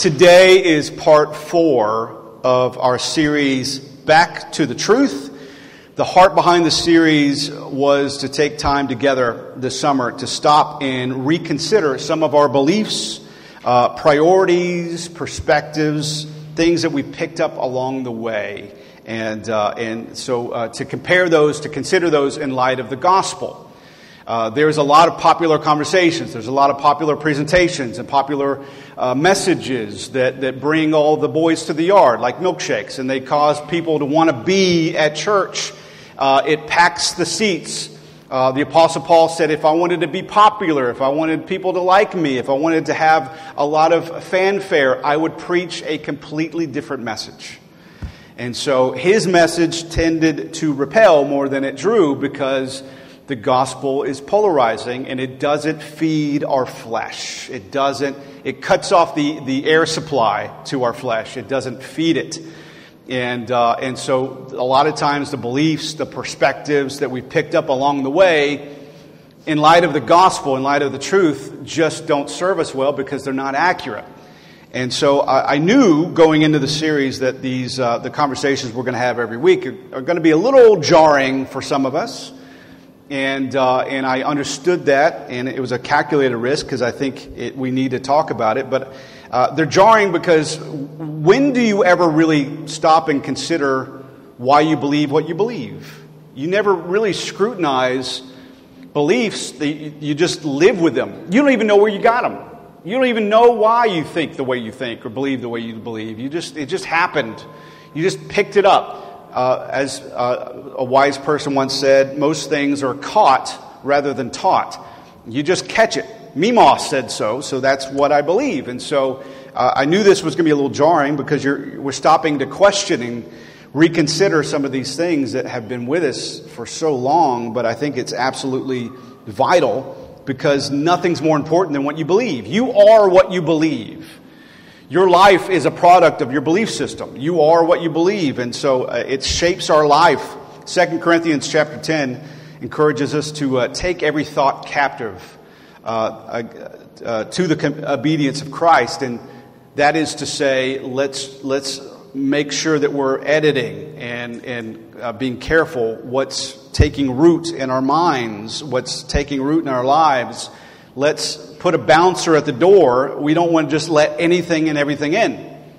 Today is part 4 of our series, Back to the Truth. The heart behind the series was to take time together this summer to stop and reconsider some of our beliefs, priorities, perspectives, things that we picked up along the way. And so to compare those, to consider those in light of the gospel. There's a lot of popular conversations. There's a lot of popular presentations and popular messages that bring all the boys to the yard, like milkshakes, and they cause people to want to be at church. It packs the seats. The Apostle Paul said, if I wanted to be popular, if I wanted people to like me, if I wanted to have a lot of fanfare, I would preach a completely different message. And so his message tended to repel more than it drew because the gospel is polarizing and it doesn't feed our flesh. It cuts off the air supply to our flesh. It doesn't feed it. And so a lot of times the beliefs, the perspectives that we picked up along the way, in light of the gospel, in light of the truth, just don't serve us well because they're not accurate. And so I knew going into the series that the conversations we're going to have every week are going to be a little jarring for some of us. And I understood that, and it was a calculated risk because I think we need to talk about it. But they're jarring because when do you ever really stop and consider why you believe what you believe? You never really scrutinize beliefs. You just live with them. You don't even know where you got them. You don't even know why you think the way you think or believe the way you believe. It just happened. You just picked it up. As a wise person once said, most things are caught rather than taught. You just catch it. Mimos said so that's what I believe. And so I knew this was going to be a little jarring because we're stopping to question and reconsider some of these things that have been with us for so long, but I think it's absolutely vital because nothing's more important than what you believe. You are what you believe. Your life is a product of your belief system. You are what you believe, and so it shapes our life. 2 Corinthians chapter 10 encourages us to take every thought captive to the obedience of Christ, and that is to say, let's make sure that we're editing and being careful what's taking root in our minds, what's taking root in our lives. Let's put a bouncer at the door. We don't want to just let anything and everything in.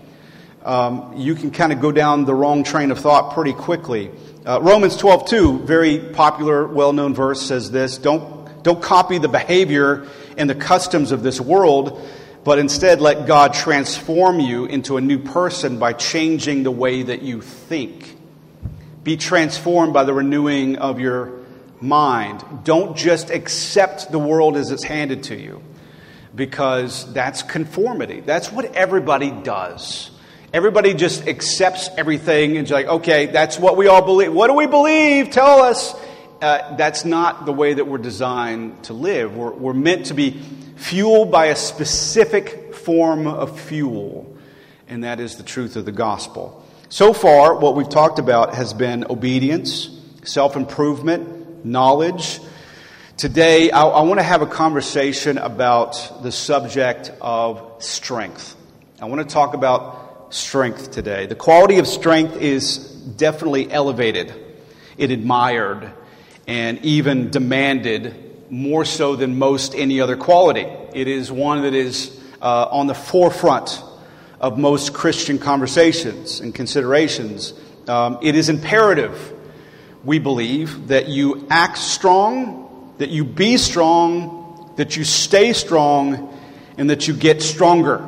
You can kind of go down the wrong train of thought pretty quickly. Romans 12:2, very popular, well-known verse, says this: Don't copy the behavior and the customs of this world, but instead let God transform you into a new person by changing the way that you think. Be transformed by the renewing of your mind. Don't just accept the world as it's handed to you, because that's conformity. That's what everybody does. Everybody just accepts everything and like, okay, that's what we all believe. What do we believe? Tell us. That's not the way that we're designed to live. We're meant to be fueled by a specific form of fuel, and that is the truth of the gospel. So far, what we've talked about has been obedience, self-improvement, knowledge. Today, I want to have a conversation about the subject of strength. I want to talk about strength today. The quality of strength is definitely elevated, admired, and even demanded more so than most any other quality. It is one that is on the forefront of most Christian conversations and considerations. It is imperative, we believe, that you act strong, that you be strong, that you stay strong, and that you get stronger.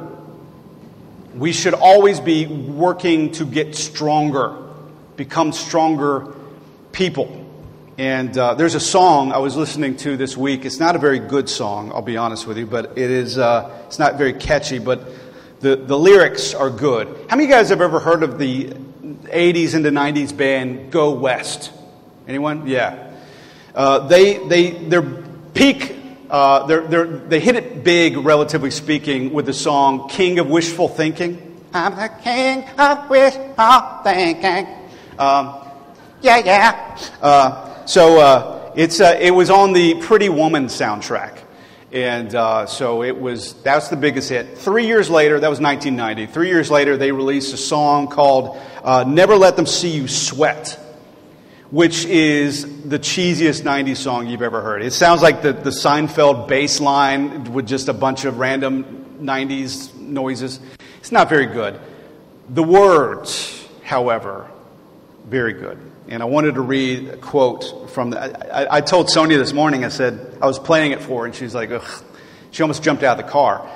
We should always be working to get stronger, become stronger people. And there's a song I was listening to this week. It's not a very good song, I'll be honest with you, but it is. It's not very catchy, but the lyrics are good. How many of you guys have ever heard of the 80s into 90s band Go West? Anyone? Yeah. Their peak. They hit it big, relatively speaking, with the song "King of Wishful Thinking." I'm the king of wishful thinking. So it was on the Pretty Woman soundtrack, And so that's the biggest hit. 3 years later, that was 1990. 3 years later, they released a song called Never Let Them See You Sweat, which is the cheesiest 90s song you've ever heard. It sounds like the Seinfeld bass line with just a bunch of random 90s noises. It's not very good. The words, however, very good. And I wanted to read a quote from I told Sonia this morning, I said, I was playing it for her, and she's like, ugh. She almost jumped out of the car.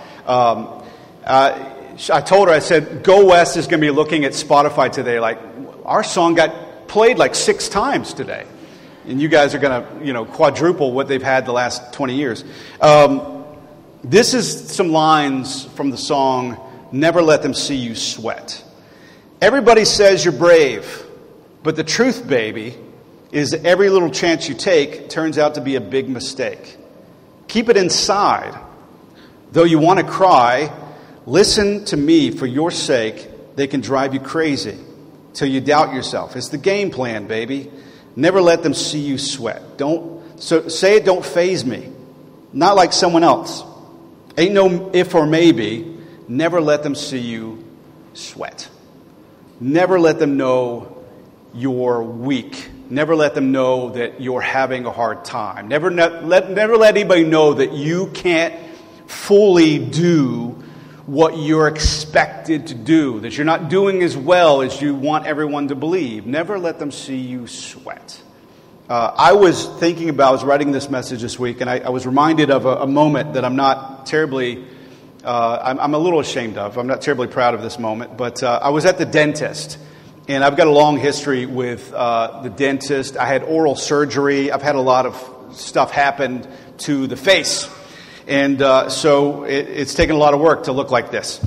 I told her, I said, Go West is going to be looking at Spotify today like, our song got played like 6 times today. And you guys are going to, quadruple what they've had the last 20 years. This is some lines from the song, Never Let Them See You Sweat. Everybody says you're brave, but the truth, baby, is that every little chance you take turns out to be a big mistake. Keep it inside. Though you want to cry, listen to me for your sake. They can drive you crazy till you doubt yourself. It's the game plan, baby. Never let them see you sweat. Say it don't faze me. Not like someone else. Ain't no if or maybe. Never let them see you sweat. Never let them know you're weak. Never let them know that you're having a hard time. Never let anybody know that you can't fully do what you're expected to do, that you're not doing as well as you want everyone to believe. Never let them see you sweat. I was writing this message this week, and I was reminded of a moment that I'm not terribly, I'm a little ashamed of. I'm not terribly proud of this moment, but I was at the dentist, and I've got a long history with the dentist. I had oral surgery. I've had a lot of stuff happen to the face. And so it's taken a lot of work to look like this.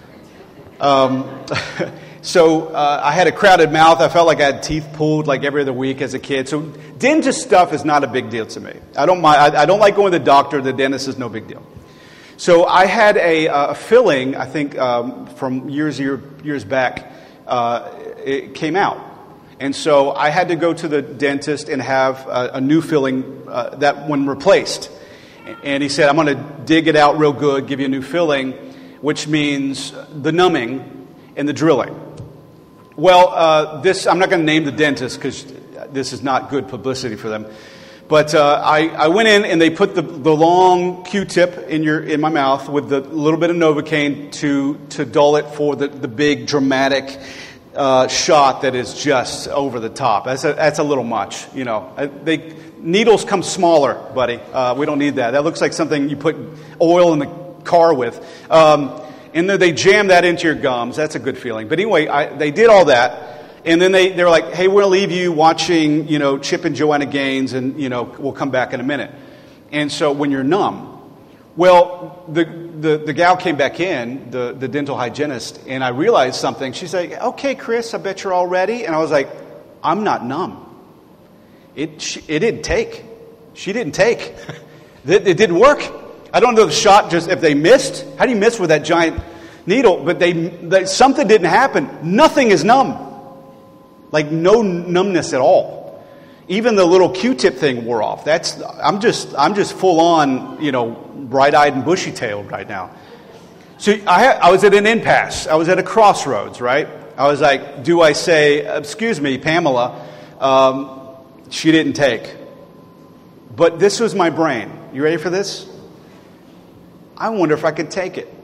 So I had a crowded mouth. I felt like I had teeth pulled like every other week as a kid. So dentist stuff is not a big deal to me. I don't mind. I don't like going to the doctor. The dentist is no big deal. So I had a filling, I think, from years back. It came out. And so I had to go to the dentist and have a new filling, that one replaced. And he said, I'm going to dig it out real good, give you a new filling, which means the numbing and the drilling. Well, I'm not going to name the dentist because this is not good publicity for them. But I went in and they put the long Q-tip in my mouth with the little bit of Novocaine to dull it for the big dramatic shot that is just over the top. That's a little much, Needles come smaller, buddy. We don't need that. That looks like something you put oil in the car with. And then they jam that into your gums. That's a good feeling. But anyway, they did all that. And then they were like, hey, we're going to leave you watching, Chip and Joanna Gaines, and, we'll come back in a minute. And so when you're numb, well, the gal came back in, the dental hygienist, and I realized something. She's like, okay, Chris, I bet you're all ready. And I was like, I'm not numb. It didn't take. She didn't take. It didn't work. I don't know the shot, just if they missed. How do you miss with that giant needle? But something didn't happen. Nothing is numb. Like no numbness at all. Even the little Q-tip thing wore off. I'm just full on, bright-eyed and bushy-tailed right now. So I was at an impasse. I was at a crossroads, right? I was like, do I say, excuse me, Pamela, she didn't take. But this was my brain. You ready for this? I wonder if I could take it.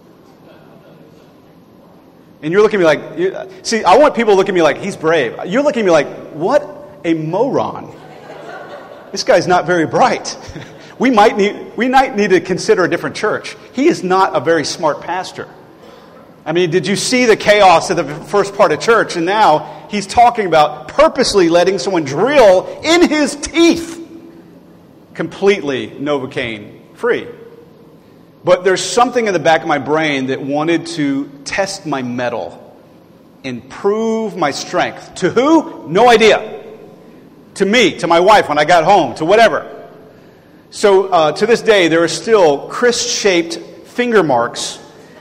And you're looking at me like, see, I want people to look at me like, he's brave. You're looking at me like, what a moron. This guy's not very bright. We might need to consider a different church. He is not a very smart pastor. I mean, did you see the chaos of the first part of church? And now he's talking about purposely letting someone drill in his teeth. Completely Novocaine free. But there's something in the back of my brain that wanted to test my mettle and prove my strength. To who? No idea. To me, to my wife when I got home, to whatever. So to this day, there are still Chris-shaped finger marks.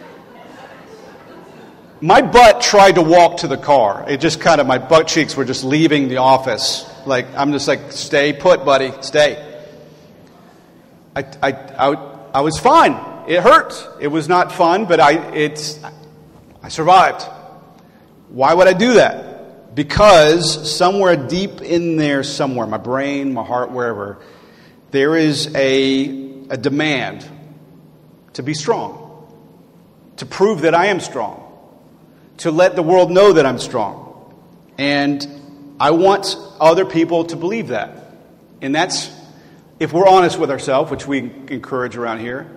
My butt tried to walk to the car. It just kind of, my butt cheeks were just leaving the office. I'm just like, stay put, buddy, stay. I was fine. It hurt. It was not fun, but I survived. Why would I do that? Because somewhere deep in there, somewhere, my brain, my heart, wherever, there is a demand to be strong, to prove that I am strong, to let the world know that I'm strong. And I want other people to believe that. And that's, if we're honest with ourselves, which we encourage around here,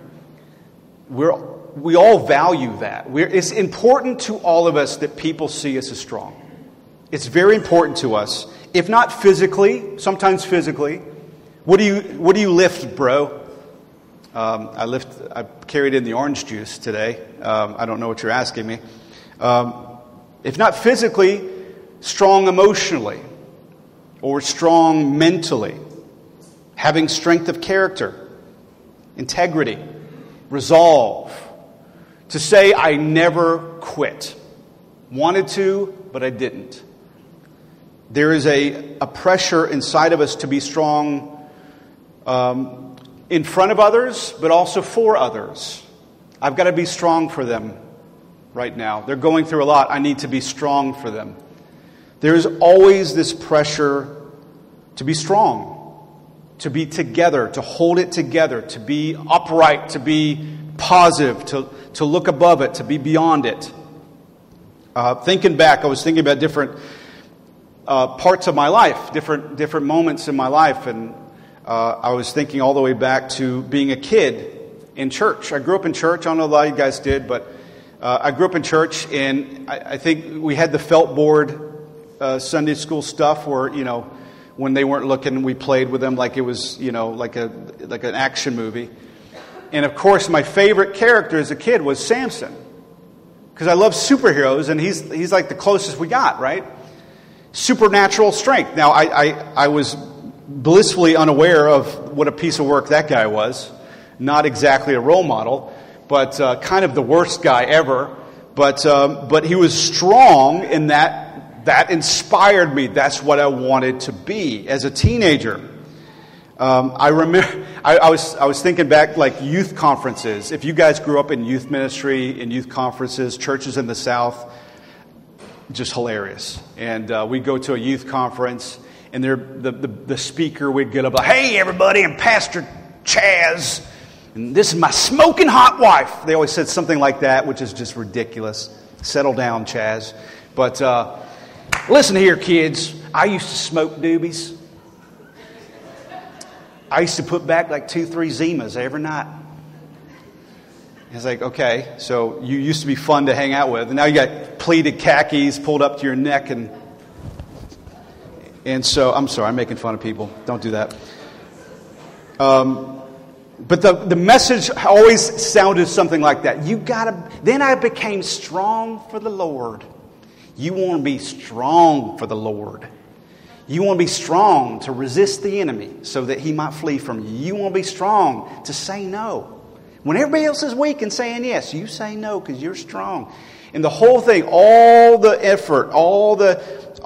we all value that. It's important to all of us that people see us as strong. It's very important to us. If not physically, sometimes physically. What do you lift, bro? I carried in the orange juice today. I don't know what you're asking me. If not physically, strong emotionally or strong mentally. Having strength of character, integrity, resolve. To say I never quit. Wanted to, but I didn't. There is a pressure inside of us to be strong in front of others, but also for others. I've got to be strong for them right now. They're going through a lot. I need to be strong for them. There's always this pressure to be strong, to be together, to hold it together, to be upright, to be positive, to look above it, to be beyond it. Thinking back, I was thinking about different parts of my life, different moments in my life, and I was thinking all the way back to being a kid in church. I grew up in church. I don't know if a lot of you guys did, but I grew up in church, and I think we had the felt board Sunday school stuff where, when they weren't looking, we played with them like it was, like an action movie. And of course, my favorite character as a kid was Samson, because I love superheroes, and he's like the closest we got, right? Supernatural strength. Now, I was blissfully unaware of what a piece of work that guy was. Not exactly a role model, but kind of the worst guy ever. But he was strong in that. That inspired me. That's what I wanted to be as a teenager. I remember I was thinking back, like youth conferences. If you guys grew up in youth ministry, in youth conferences, churches in the South, just hilarious. And we'd go to a youth conference, and the speaker would get up like, "Hey, everybody, I'm Pastor Chaz, and this is my smoking hot wife." They always said something like that, which is just ridiculous. Settle down, Chaz. But listen here, kids. I used to smoke doobies. I used to put back like 2-3 Zimas every night. It's like, okay, so you used to be fun to hang out with, and now you got pleated khakis pulled up to your neck, and so I'm sorry, I'm making fun of people. Don't do that. But the message always sounded something like that. Then I became strong for the Lord. You want to be strong for the Lord. You want to be strong to resist the enemy so that he might flee from you. You want to be strong to say no. When everybody else is weak and saying yes, you say no because you're strong. And the whole thing, all the effort, all the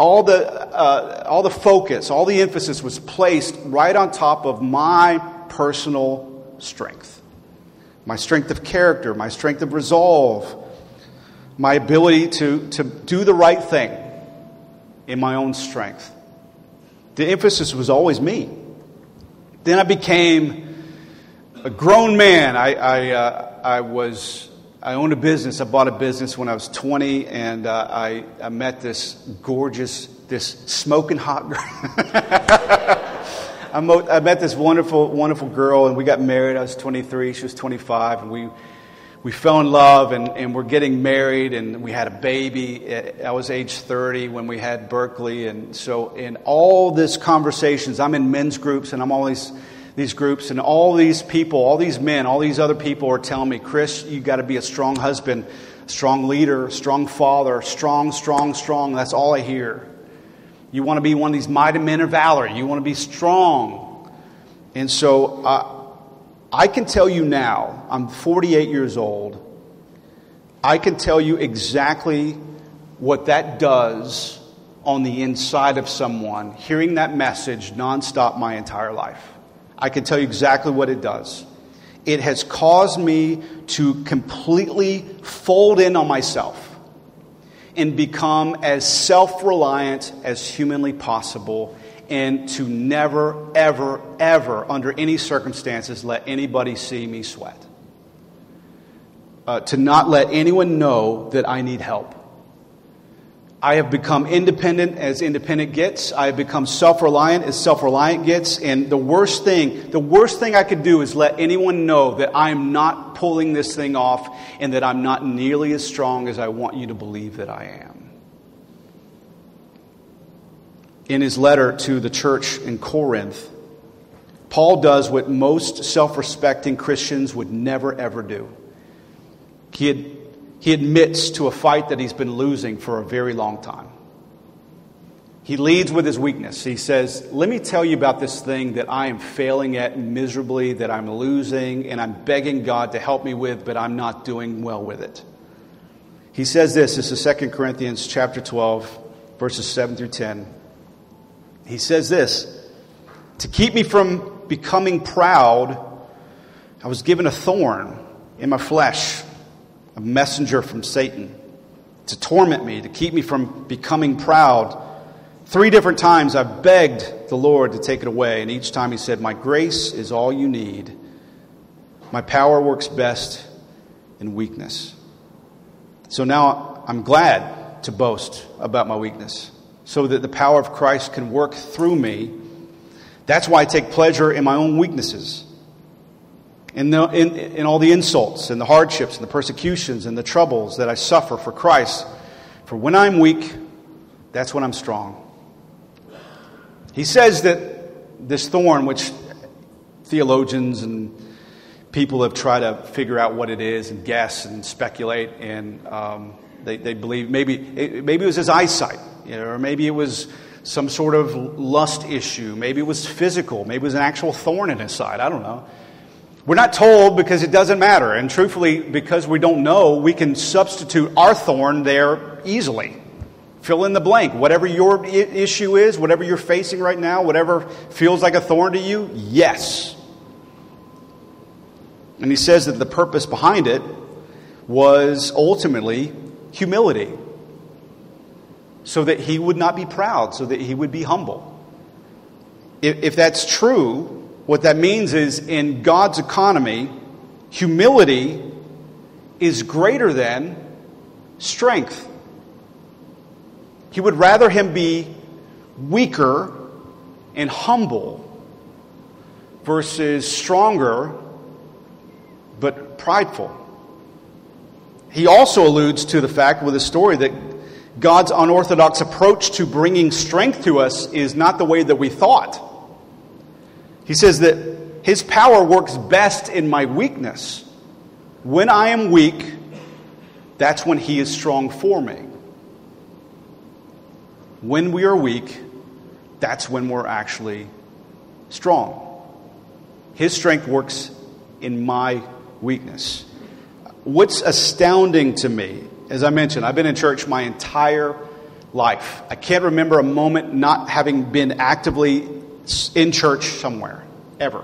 focus, all the emphasis was placed right on top of my personal strength. My strength of character, my strength of resolve, my ability to do the right thing in my own strength. The emphasis was always me. Then I became a grown man. I owned a business. I bought a business when I was 20, and I met this smoking hot girl. I met this wonderful girl, and we got married. I was 23, she was 25, and we fell in love, and we're getting married, and we had a baby. I was age 30 when we had Berkeley, and so in all these conversations, I'm in men's groups, and I'm always these groups, and all these people, all these men, all these other people are telling me, "Chris, you got to be a strong husband, strong leader, strong father, strong. That's all I hear. You want to be one of these mighty men of valor. You want to be strong." And so I can tell you now, I'm 48 years old, I can tell you exactly what that does on the inside of someone, hearing that message nonstop my entire life. I can tell you exactly what it does. it has caused me to completely fold in on myself and become as self-reliant as humanly possible, and to never, ever, ever, under any circumstances, let anybody see me sweat. To not let anyone know that I need help. I have become independent as independent gets. I have become self-reliant as self-reliant gets. And the worst thing I could do is let anyone know that I'm not pulling this thing off and that I'm not nearly as strong as I want you to believe that I am. In his letter to the church in Corinth, Paul does what most self-respecting Christians would never, ever do. He admits to a fight that he's been losing for a very long time. He leads with his weakness. He says, let me tell you about this thing that I am failing at miserably, that I'm losing, and I'm begging God to help me with, but I'm not doing well with it. He says this is 2 Corinthians chapter 12, verses 7 through 10. He says this, to keep me from becoming proud, I was given a thorn in my flesh, a messenger from Satan, to torment me, to keep me from becoming proud. 3 different times I've begged the Lord to take it away, and each time he said, my grace is all you need. My power works best in weakness. So now I'm glad to boast about my weakness, so that the power of Christ can work through me. That's why I take pleasure in my own weaknesses, in all the insults and the hardships and the persecutions and the troubles that I suffer for Christ. For when I'm weak, that's when I'm strong. He says that this thorn, which theologians and people have tried to figure out what it is and guess and speculate, and they believe maybe it was his eyesight, or maybe it was some sort of lust issue, maybe it was physical, maybe it was an actual thorn in his side. I don't know. We're not told because it doesn't matter. And truthfully, because we don't know, we can substitute our thorn there easily. Fill in the blank. Whatever your issue is, whatever you're facing right now, whatever feels like a thorn to you, yes. And he says that the purpose behind it was ultimately humility. So that he would not be proud, so that he would be humble. If that's true, what that means is, in God's economy, humility is greater than strength. He would rather him be weaker and humble versus stronger but prideful. He also alludes to the fact with his story that God's unorthodox approach to bringing strength to us is not the way that we thought. He says that his power works best in my weakness. When I am weak, that's when he is strong for me. When we are weak, that's when we're actually strong. His strength works in my weakness. What's astounding to me, as I mentioned, I've been in church my entire life. I can't remember a moment not having been actively in church somewhere, ever.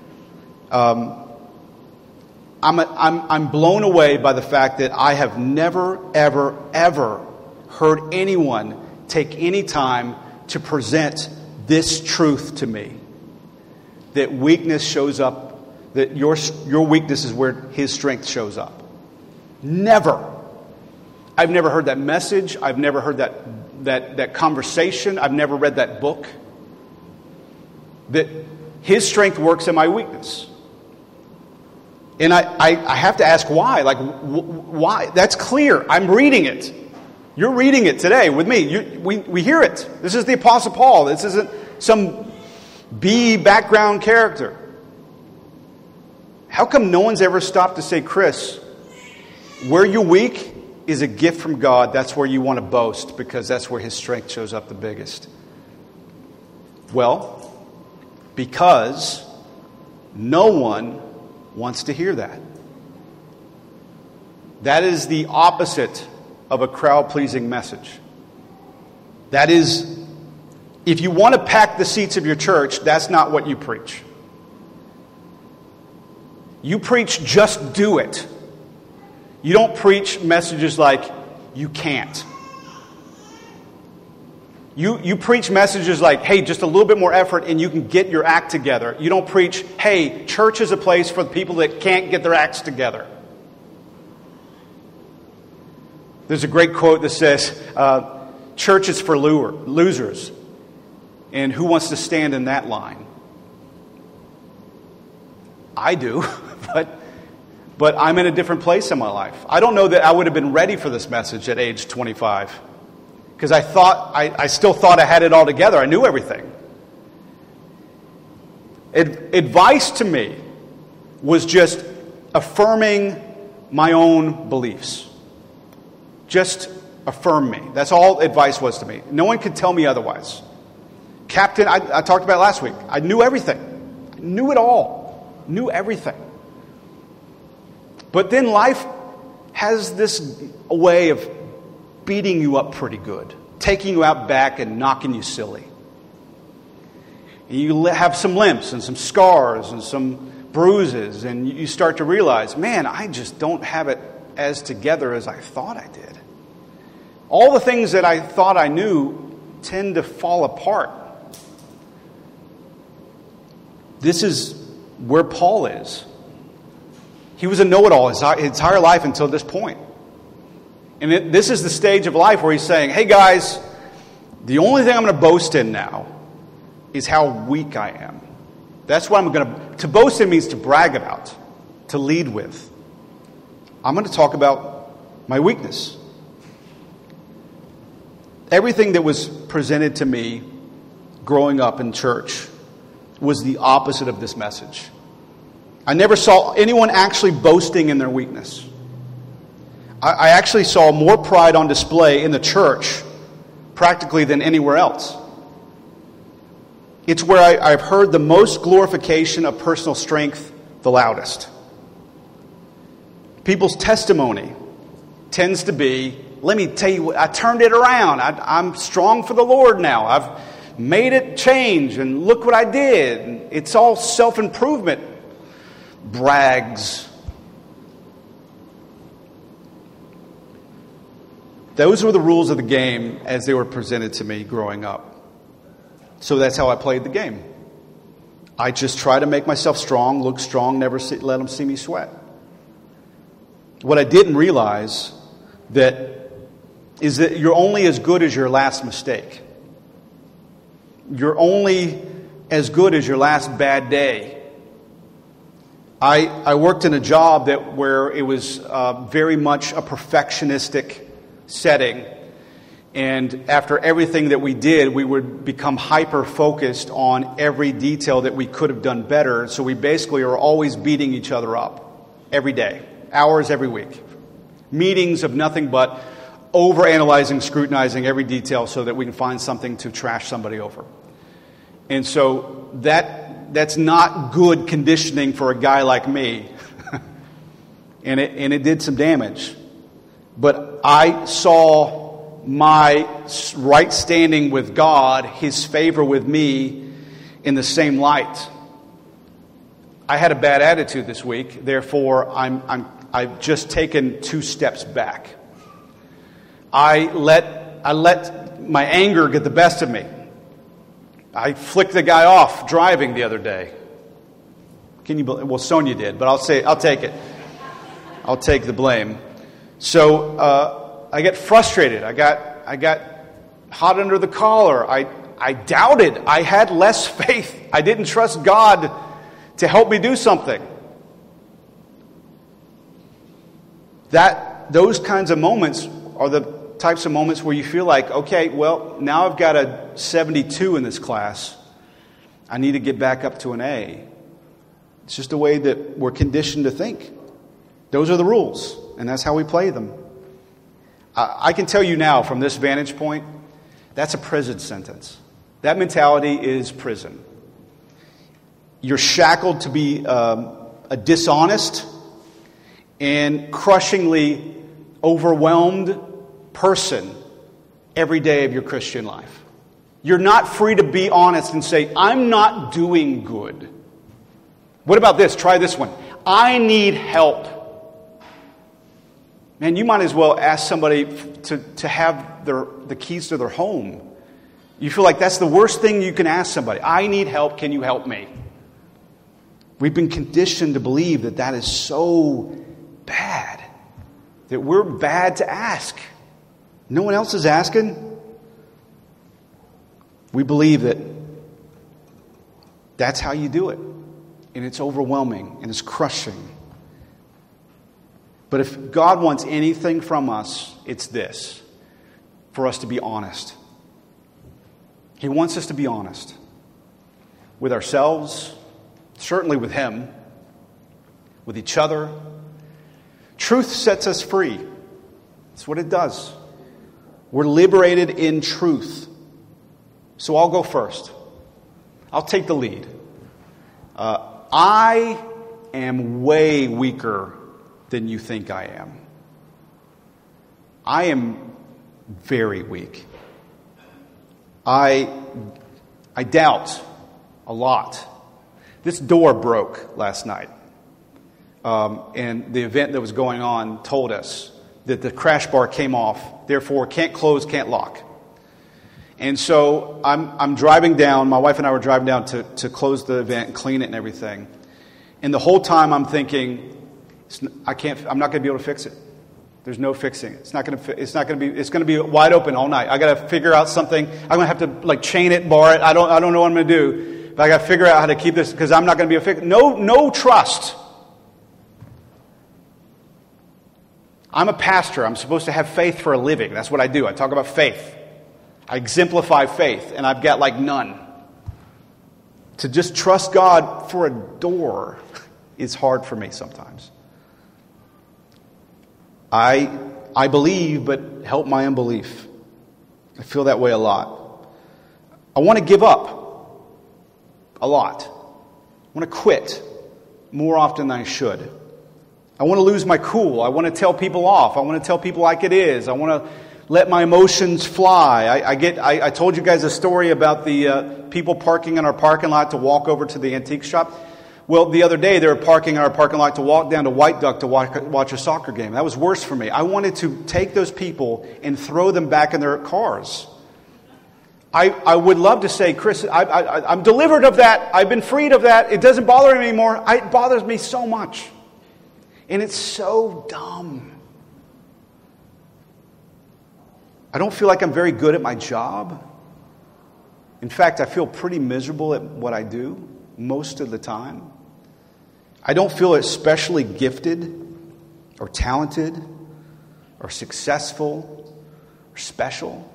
I'm blown away by the fact that I have never, ever, ever heard anyone take any time to present this truth to me. That weakness shows up, that your weakness is where his strength shows up. Never. I've never heard that message. I've never heard that conversation. I've never read that book. That his strength works in my weakness. And I have to ask why. Like, why? That's clear. I'm reading it. You're reading it today with me. We hear it. This is the Apostle Paul. This isn't some B background character. How come no one's ever stopped to say, Chris, where you're weak is a gift from God. That's where you want to boast, because that's where his strength shows up the biggest. Well, because no one wants to hear that. That is the opposite of a crowd-pleasing message. That is, if you want to pack the seats of your church, that's not what you preach. You preach, just do it. You don't preach messages like, you can't. You preach messages like, hey, just a little bit more effort and you can get your act together. You don't preach, hey, church is a place for the people that can't get their acts together. There's a great quote that says, church is for losers. And who wants to stand in that line? I do, but I'm in a different place in my life. I don't know that I would have been ready for this message at age 25. Because I still thought I had it all together. I knew everything. Advice to me was just affirming my own beliefs. Just affirm me. That's all advice was to me. No one could tell me otherwise. Captain, I talked about last week. I knew everything. I knew it all. Knew everything. But then life has this way of beating you up pretty good, taking you out back and knocking you silly. And you have some limps and some scars and some bruises, and you start to realize, man, I just don't have it as together as I thought I did. All the things that I thought I knew tend to fall apart. This is where Paul is. He was a know-it-all his entire life until this point. And this is the stage of life where he's saying, hey guys, the only thing I'm going to boast in now is how weak I am. That's what I'm going to boast in means to brag about, to lead with. I'm going to talk about my weakness. Everything that was presented to me growing up in church was the opposite of this message. I never saw anyone actually boasting in their weakness. I actually saw more pride on display in the church practically than anywhere else. It's where I've heard the most glorification of personal strength the loudest. People's testimony tends to be, let me tell you, I turned it around. I'm strong for the Lord now. I've made it change, and look what I did. And it's all self-improvement brags. Those were the rules of the game as they were presented to me growing up. So that's how I played the game. I just try to make myself strong, look strong, never let them see me sweat. What I didn't realize is that you're only as good as your last mistake. You're only as good as your last bad day. I worked in a job where it was very much a perfectionistic setting, and after everything that we did, we would become hyper-focused on every detail that we could have done better, so we basically are always beating each other up every day, hours every week. Meetings of nothing but overanalyzing, scrutinizing every detail so that we can find something to trash somebody over. And so that's not good conditioning for a guy like me. and it did some damage. But I saw my right standing with God, His favor with me, in the same light. I had a bad attitude this week, therefore I've just taken 2 steps back. I let my anger get the best of me. I flicked the guy off driving the other day. Well, Sonia did, but I'll take it. I'll take the blame. So I get frustrated. I got hot under the collar. I doubted. I had less faith. I didn't trust God to help me do something. Those kinds of moments are the types of moments where you feel like, okay, well, now I've got a 72 in this class. I need to get back up to an A. It's just a way that we're conditioned to think. Those are the rules, and that's how we play them. I can tell you now, from this vantage point, that's a prison sentence. That mentality is prison. You're shackled to be a dishonest and crushingly overwhelmed person every day of your Christian life. You're not free to be honest and say, I'm not doing good. What about this? Try this one. I need help. Man, you might as well ask somebody to have the keys to their home. You feel like that's the worst thing you can ask somebody. I need help. Can you help me? We've been conditioned to believe that that is so bad, that we're bad to ask. No one else is asking. We believe that that's how you do it. And it's overwhelming and it's crushing. But if God wants anything from us, it's this: for us to be honest. He wants us to be honest with ourselves, certainly with Him, with each other. Truth sets us free. That's what it does. We're liberated in truth. So I'll go first. I'll take the lead. I am way weaker than you think I am. I am very weak. I doubt a lot. This door broke last night. And the event that was going on told us that the crash bar came off, therefore can't close, can't lock. And so I'm driving down, my wife and I were driving down to close the event and clean it and everything. And the whole time I'm thinking, I'm not going to be able to fix it. There's no fixing it. It's going to be wide open all night. I got to figure out something. I'm going to have to chain it, bar it. I don't know what I'm going to do. But I got to figure out how to keep this because I'm not going to be able to fix it. No trust. I'm a pastor. I'm supposed to have faith for a living. That's what I do. I talk about faith. I exemplify faith, and I've got none. To just trust God for a door is hard for me sometimes. I believe, but help my unbelief. I feel that way a lot. I want to give up a lot. I want to quit more often than I should. I want to lose my cool. I want to tell people off. I want to tell people like it is. I want to let my emotions fly. I told you guys a story about the people parking in our parking lot to walk over to the antique shop. Well, the other day they were parking in our parking lot to walk down to White Duck to watch a soccer game. That was worse for me. I wanted to take those people and throw them back in their cars. I would love to say, Chris, I'm delivered of that. I've been freed of that. It doesn't bother me anymore. It bothers me so much. And it's so dumb. I don't feel like I'm very good at my job. In fact, I feel pretty miserable at what I do most of the time. I don't feel especially gifted or talented or successful or special.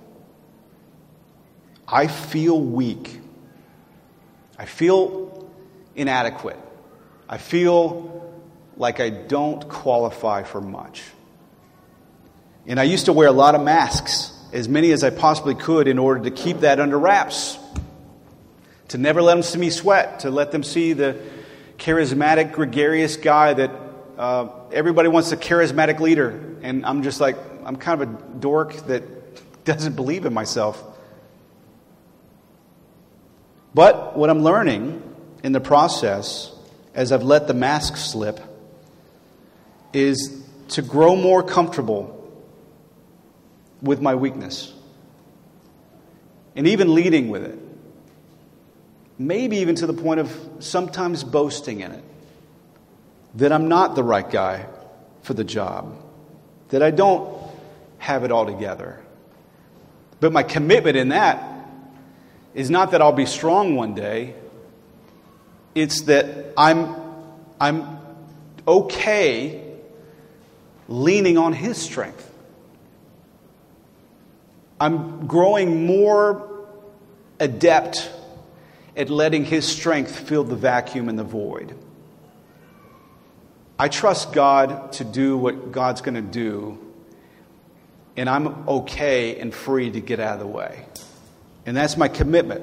I feel weak. I feel inadequate. I feel like I don't qualify for much. And I used to wear a lot of masks, as many as I possibly could, in order to keep that under wraps. To never let them see me sweat, to let them see the charismatic, gregarious guy that everybody wants a charismatic leader. And I'm just I'm kind of a dork that doesn't believe in myself. But what I'm learning in the process, as I've let the mask slip, is to grow more comfortable with my weakness. And even leading with it. Maybe even to the point of sometimes boasting in it. That I'm not the right guy for the job. That I don't have it all together. But my commitment in that is not that I'll be strong one day. It's that I'm okay leaning on His strength. I'm growing more adept at letting His strength fill the vacuum and the void. I trust God to do what God's going to do, and I'm okay and free to get out of the way. And that's my commitment.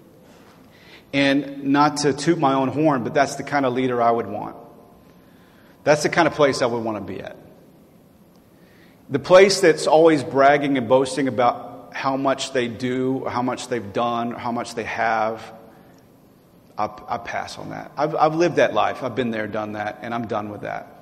And not to toot my own horn, but that's the kind of leader I would want. That's the kind of place I would want to be at. The place that's always bragging and boasting about how much they do, or how much they've done, or how much they have, I pass on that. I've lived that life. I've been there, done that, and I'm done with that.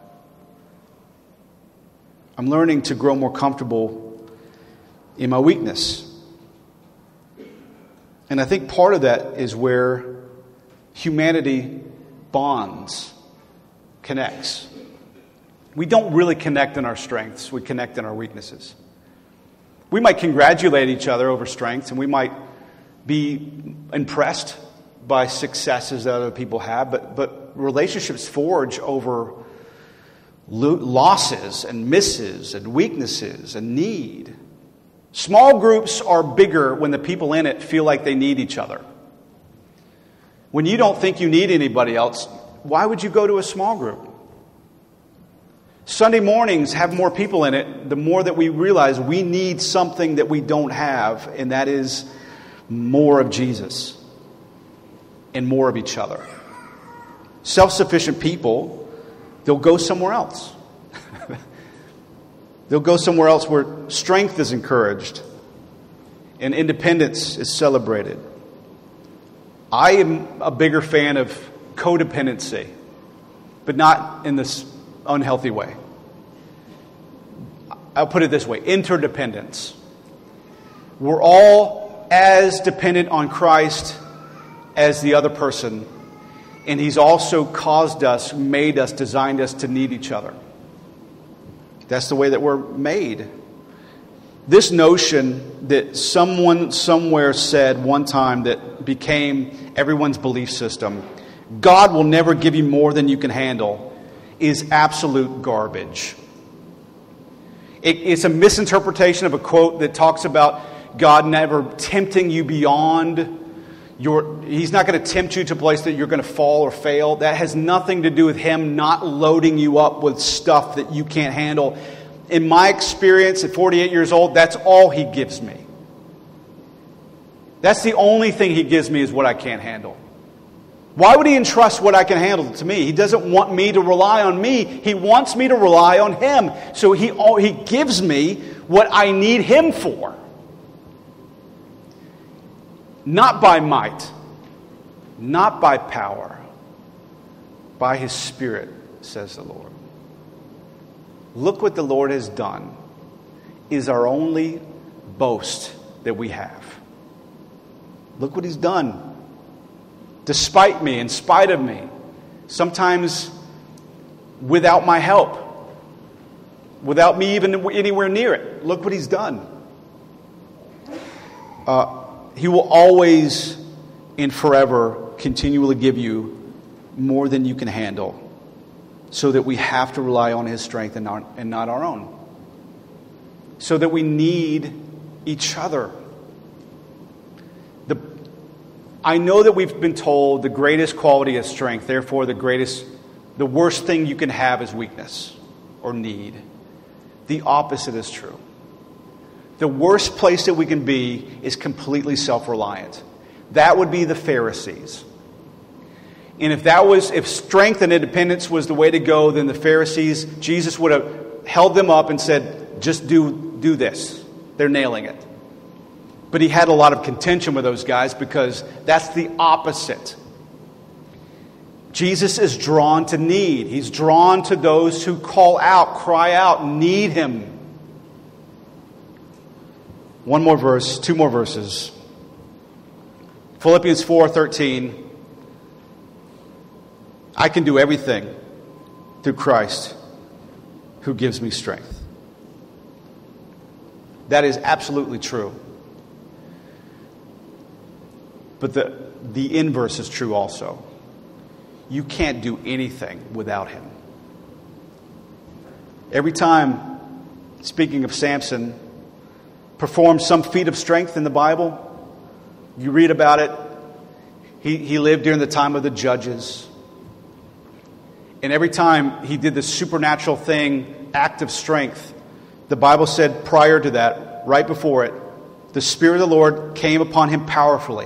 I'm learning to grow more comfortable in my weakness. And I think part of that is where humanity bonds, connects. We don't really connect in our strengths. We connect in our weaknesses. We might congratulate each other over strengths, and we might be impressed by successes that other people have, but relationships forge over losses and misses and weaknesses and need. Small groups are bigger when the people in it feel like they need each other. When you don't think you need anybody else, why would you go to a small group? Sunday mornings have more people in it, the more that we realize we need something that we don't have, and that is more of Jesus and more of each other. Self-sufficient people, they'll go somewhere else. They'll go somewhere else where strength is encouraged and independence is celebrated. I am a bigger fan of codependency, but not in this unhealthy way. I'll put it this way, interdependence. We're all as dependent on Christ as the other person, and He's also caused us, made us, designed us to need each other. That's the way that we're made. This notion that someone somewhere said one time that became everyone's belief system, God will never give you more than you can handle, is absolute garbage. It's a misinterpretation of a quote that talks about God never tempting you beyond He's not going to tempt you to a place that you're going to fall or fail. That has nothing to do with Him not loading you up with stuff that you can't handle. In my experience at 48 years old, that's all He gives me. That's the only thing He gives me is what I can't handle. Why would He entrust what I can handle to me? He doesn't want me to rely on me. He wants me to rely on Him. So He gives me what I need Him for. Not by might, not by power, by His Spirit, says the Lord. Look what the Lord has done is our only boast that we have. Look what He's done. Despite me, in spite of me, sometimes without my help, without me even anywhere near it. Look what He's done. He will always and forever continually give you more than you can handle, so that we have to rely on His strength and not our own. So that we need each other. I know that we've been told the greatest quality is strength, therefore the worst thing you can have is weakness or need. The opposite is true. The worst place that we can be is completely self-reliant. That would be the Pharisees. And if strength and independence was the way to go, then the Pharisees, Jesus would have held them up and said, just do this. They're nailing it. But He had a lot of contention with those guys because that's the opposite. Jesus is drawn to need. He's drawn to those who call out, cry out, need Him. One more verse, two more verses. Philippians 4:13. I can do everything through Christ who gives me strength. That is absolutely true. But the inverse is true also. You can't do anything without Him. Every time, speaking of Samson, performed some feat of strength in the Bible, you read about it. He lived during the time of the judges. And every time he did this supernatural thing, act of strength, the Bible said prior to that, right before it, the Spirit of the Lord came upon him powerfully.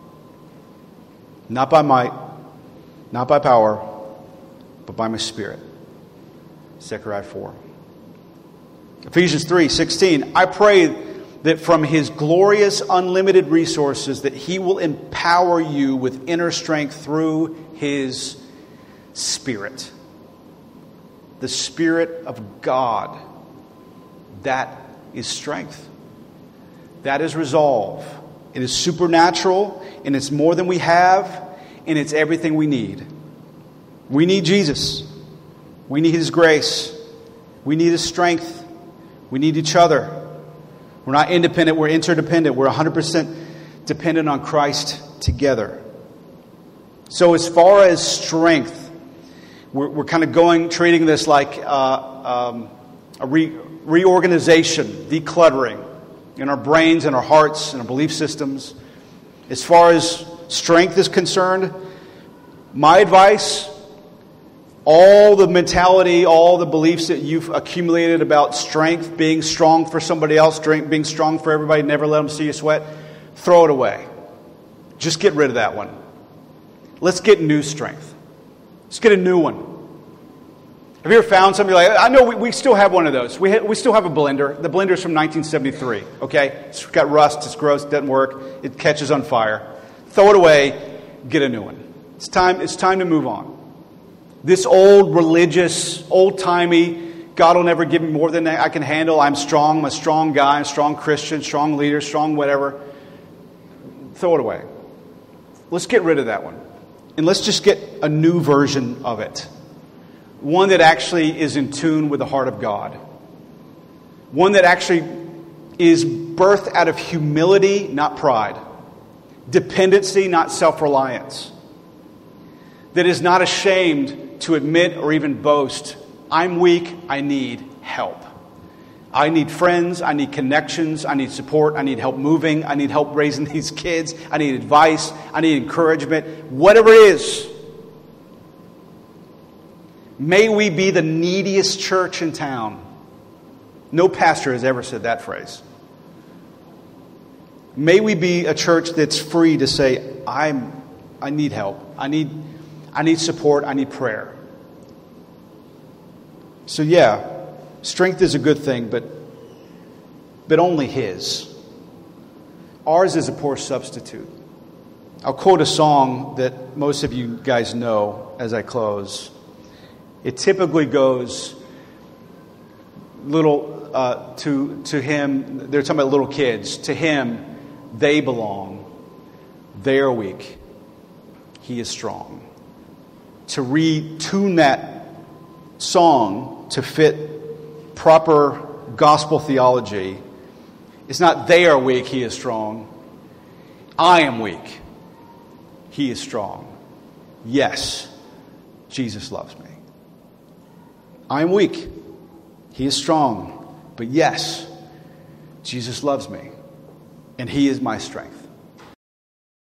Not by might, not by power, but by my Spirit. Zechariah 4. Ephesians 3:16. I pray that from His glorious, unlimited resources, that He will empower you with inner strength through His Spirit. The Spirit of God. That is strength. That is resolve. It is supernatural, and it's more than we have, and it's everything we need. We need Jesus. We need His grace. We need His strength. We need each other. We're not independent, we're interdependent. We're 100% dependent on Christ together. So as far as strength, we're kind of treating this like a reorganization, decluttering in our brains and our hearts and our belief systems. As far as strength is concerned, my advice, all the mentality, all the beliefs that you've accumulated about strength, being strong for somebody else, being strong for everybody, never let them see you sweat, throw it away. Just get rid of that one. Let's get new strength. Let's get a new one. Have you ever found something like, I know we still have one of those. We still have a blender. The blender's from 1973, okay? It's got rust, it's gross, it doesn't work, it catches on fire. Throw it away, get a new one. It's time to move on. This old religious, old-timey, God will never give me more than I can handle, I'm strong, I'm a strong guy, I'm a strong Christian, strong leader, strong whatever. Throw it away. Let's get rid of that one. And let's just get a new version of it. One that actually is in tune with the heart of God. One that actually is birthed out of humility, not pride. Dependency, not self-reliance. That is not ashamed to admit or even boast, I'm weak, I need help. I need friends, I need connections, I need support, I need help moving, I need help raising these kids, I need advice, I need encouragement, whatever it is. May we be the neediest church in town. No pastor has ever said that phrase. May we be a church that's free to say, I need help, I need support, I need prayer. So yeah, strength is a good thing, but only His. Ours is a poor substitute. I'll quote a song that most of you guys know as I close. It typically goes to Him. They're talking about little kids. To Him, they belong. They are weak. He is strong. To retune that song to fit proper gospel theology, it's not they are weak, He is strong. I am weak. He is strong. Yes, Jesus loves me. I am weak. He is strong. But yes, Jesus loves me. And He is my strength.